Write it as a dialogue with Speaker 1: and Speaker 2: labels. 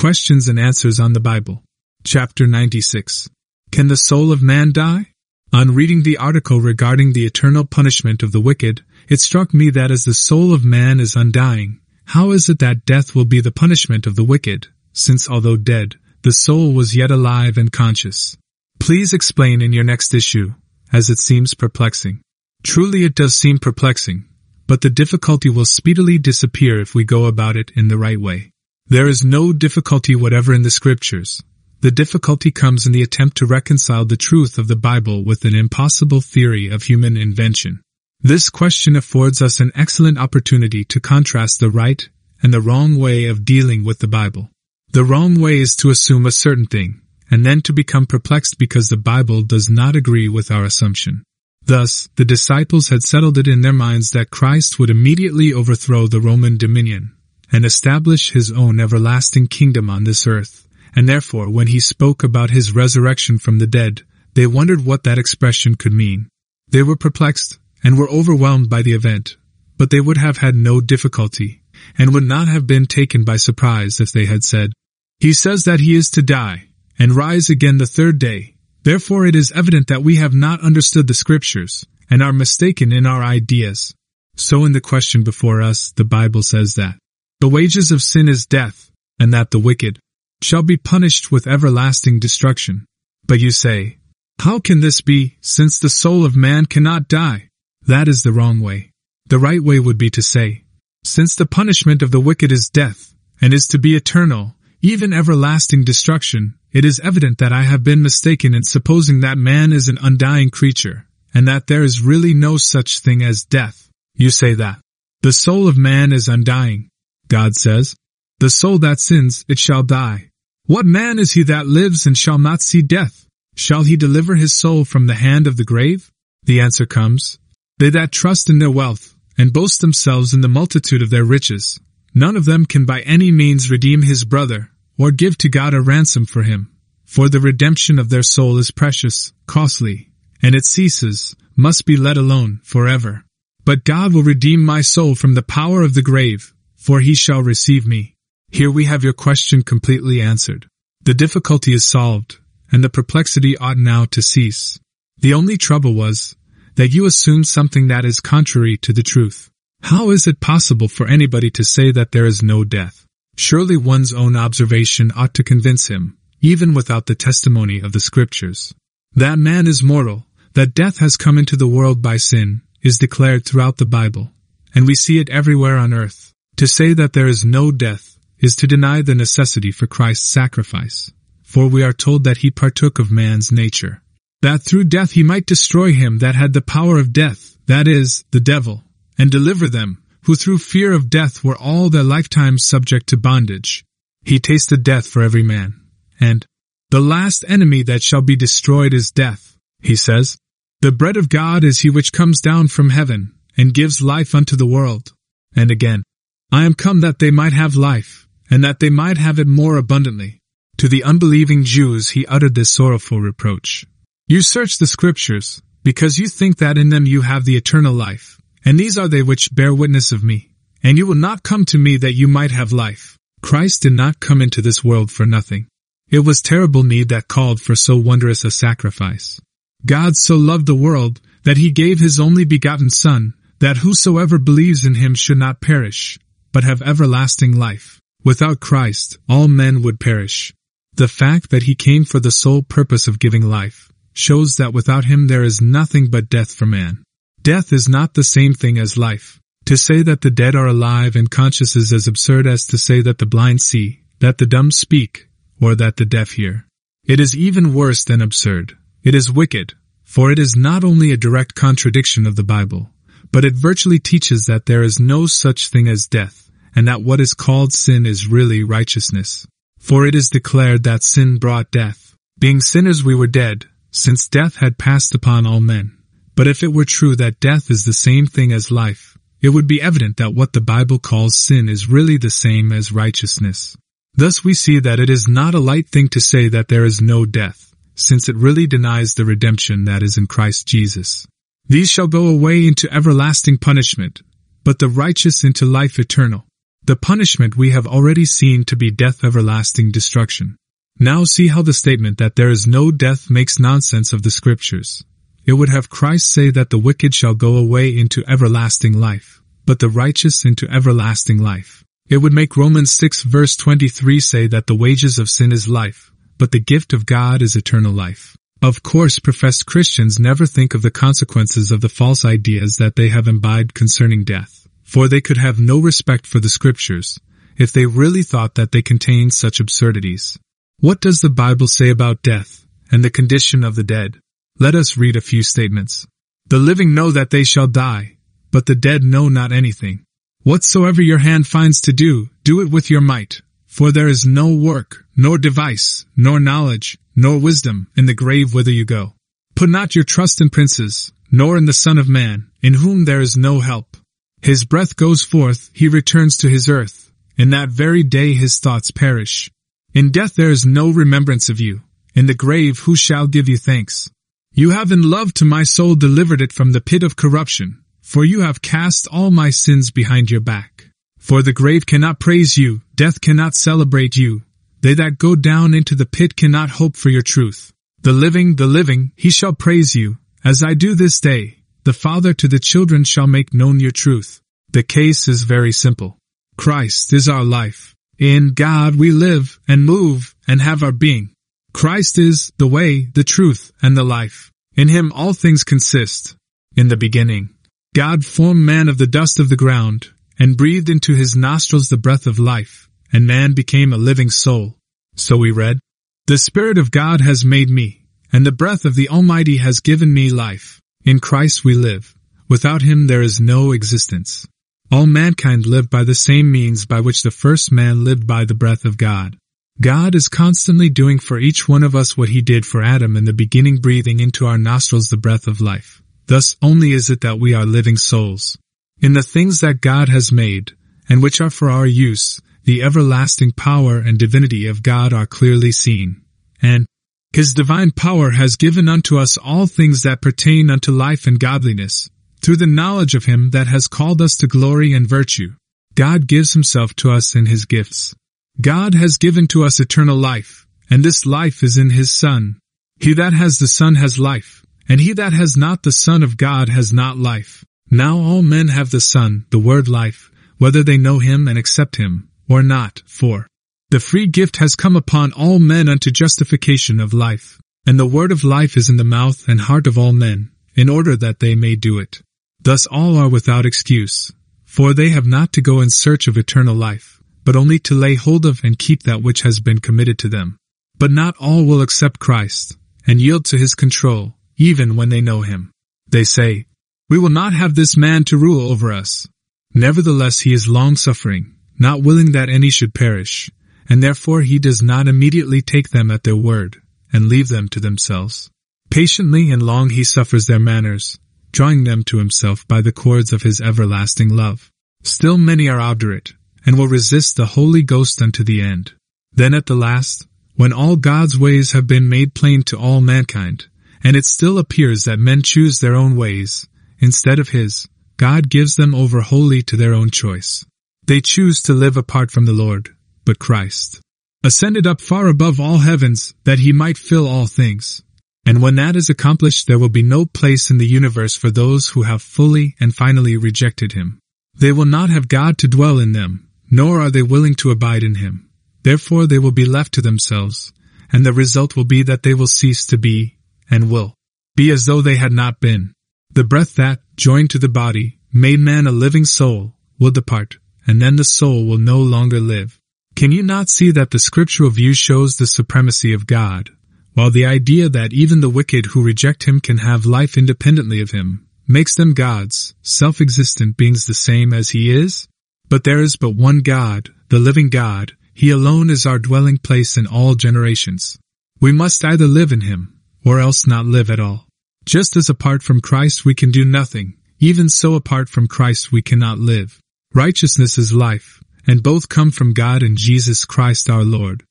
Speaker 1: Questions and Answers on the Bible. Chapter 96. Can the soul of man die? On reading the article regarding the eternal punishment of the wicked, it struck me that as the soul of man is undying, how is it that death will be the punishment of the wicked, since although dead, the soul was yet alive and conscious? Please explain in your next issue, as it seems perplexing. Truly it does seem perplexing, but the difficulty will speedily disappear if we go about it in the right way. There is no difficulty whatever in the Scriptures. The difficulty comes in the attempt to reconcile the truth of the Bible with an impossible theory of human invention. This question affords us an excellent opportunity to contrast the right and the wrong way of dealing with the Bible. The wrong way is to assume a certain thing, and then to become perplexed because the Bible does not agree with our assumption. Thus, the disciples had settled it in their minds that Christ would immediately overthrow the Roman dominion and establish his own everlasting kingdom on this earth, and therefore when he spoke about his resurrection from the dead, they wondered what that expression could mean. They were perplexed and were overwhelmed by the event, but they would have had no difficulty, and would not have been taken by surprise if they had said, "He says that he is to die, and rise again the third day. Therefore it is evident that we have not understood the Scriptures, and are mistaken in our ideas." So in the question before us, the Bible says that the wages of sin is death, and that the wicked shall be punished with everlasting destruction. But you say, how can this be, since the soul of man cannot die? That is the wrong way. The right way would be to say, since the punishment of the wicked is death, and is to be eternal, even everlasting destruction, it is evident that I have been mistaken in supposing that man is an undying creature, and that there is really no such thing as death. You say that the soul of man is undying. God says, the soul that sins, it shall die. What man is he that lives and shall not see death? Shall he deliver his soul from the hand of the grave? The answer comes, they that trust in their wealth, and boast themselves in the multitude of their riches, none of them can by any means redeem his brother, or give to God a ransom for him. For the redemption of their soul is precious, costly, and it ceases, must be let alone, forever. But God will redeem my soul from the power of the grave, for he shall receive me. Here we have your question completely answered. The difficulty is solved, and the perplexity ought now to cease. The only trouble was that you assumed something that is contrary to the truth. How is it possible for anybody to say that there is no death? Surely one's own observation ought to convince him, even without the testimony of the Scriptures. That man is mortal, that death has come into the world by sin, is declared throughout the Bible, and we see it everywhere on earth. To say that there is no death is to deny the necessity for Christ's sacrifice, for we are told that he partook of man's nature, that through death he might destroy him that had the power of death, that is, the devil, and deliver them, who through fear of death were all their lifetimes subject to bondage. He tasted death for every man, and the last enemy that shall be destroyed is death. He says, the bread of God is he which comes down from heaven, and gives life unto the world. And again, I am come that they might have life, and that they might have it more abundantly. To the unbelieving Jews he uttered this sorrowful reproach. You search the Scriptures, because you think that in them you have the eternal life, and these are they which bear witness of me. And you will not come to me that you might have life. Christ did not come into this world for nothing. It was terrible need that called for so wondrous a sacrifice. God so loved the world, that he gave his only begotten Son, that whosoever believes in him should not perish, but have everlasting life. Without Christ, all men would perish. The fact that he came for the sole purpose of giving life shows that without him there is nothing but death for man. Death is not the same thing as life. To say that the dead are alive and conscious is as absurd as to say that the blind see, that the dumb speak, or that the deaf hear. It is even worse than absurd. It is wicked, for it is not only a direct contradiction of the Bible, but it virtually teaches that there is no such thing as death, and that what is called sin is really righteousness. For it is declared that sin brought death. Being sinners we were dead, since death had passed upon all men. But if it were true that death is the same thing as life, it would be evident that what the Bible calls sin is really the same as righteousness. Thus we see that it is not a light thing to say that there is no death, since it really denies the redemption that is in Christ Jesus. These shall go away into everlasting punishment, but the righteous into life eternal. The punishment we have already seen to be death, everlasting destruction. Now see how the statement that there is no death makes nonsense of the Scriptures. It would have Christ say that the wicked shall go away into everlasting life, but the righteous into everlasting life. It would make Romans 6 verse 23 say that the wages of sin is life, but the gift of God is eternal life. Of course, professed Christians never think of the consequences of the false ideas that they have imbibed concerning death, for they could have no respect for the Scriptures if they really thought that they contained such absurdities. What does the Bible say about death and the condition of the dead? Let us read a few statements. The living know that they shall die, but the dead know not anything. Whatsoever your hand finds to do, do it with your might, for there is no work, nor device, nor knowledge, nor wisdom in the grave whither you go. Put not your trust in princes, nor in the Son of Man, in whom there is no help. His breath goes forth, he returns to his earth. In that very day his thoughts perish. In death there is no remembrance of you. In the grave who shall give you thanks? You have in love to my soul delivered it from the pit of corruption, for you have cast all my sins behind your back. For the grave cannot praise you, death cannot celebrate you. They that go down into the pit cannot hope for your truth. The living, he shall praise you, as I do this day. The Father to the children shall make known your truth. The case is very simple. Christ is our life. In God we live and move and have our being. Christ is the way, the truth, and the life. In him all things consist. In the beginning, God formed man of the dust of the ground, and breathed into his nostrils the breath of life, and man became a living soul. So we read, the Spirit of God has made me, and the breath of the Almighty has given me life. In Christ we live. Without him there is no existence. All mankind lived by the same means by which the first man lived, by the breath of God. God is constantly doing for each one of us what he did for Adam in the beginning, breathing into our nostrils the breath of life. Thus only is it that we are living souls. In the things that God has made, and which are for our use, the everlasting power and divinity of God are clearly seen. And his divine power has given unto us all things that pertain unto life and godliness, through the knowledge of him that has called us to glory and virtue. God gives himself to us in his gifts. God has given to us eternal life, and this life is in his Son. He that has the Son has life, and he that has not the Son of God has not life. Now all men have the Son, the word life, whether they know him and accept him, or not, for the free gift has come upon all men unto justification of life, and the word of life is in the mouth and heart of all men, in order that they may do it. Thus all are without excuse, for they have not to go in search of eternal life, but only to lay hold of and keep that which has been committed to them. But not all will accept Christ, and yield to his control, even when they know him. They say, we will not have this man to rule over us. Nevertheless he is long-suffering, not willing that any should perish, and therefore he does not immediately take them at their word, and leave them to themselves. Patiently and long he suffers their manners, drawing them to himself by the cords of his everlasting love. Still many are obdurate, and will resist the Holy Ghost unto the end. Then at the last, when all God's ways have been made plain to all mankind, and it still appears that men choose their own ways, instead of his, God gives them over wholly to their own choice. They choose to live apart from the Lord, but Christ ascended up far above all heavens, that he might fill all things. And when that is accomplished, there will be no place in the universe for those who have fully and finally rejected him. They will not have God to dwell in them, nor are they willing to abide in him. Therefore they will be left to themselves, and the result will be that they will cease to be, and will be as though they had not been. The breath that, joined to the body, made man a living soul, will depart, and then the soul will no longer live. Can you not see that the scriptural view shows the supremacy of God, while the idea that even the wicked who reject him can have life independently of him makes them gods, self-existent beings the same as he is? But there is but one God, the living God. He alone is our dwelling place in all generations. We must either live in him, or else not live at all. Just as apart from Christ we can do nothing, even so apart from Christ we cannot live. Righteousness is life, and both come from God and Jesus Christ our Lord.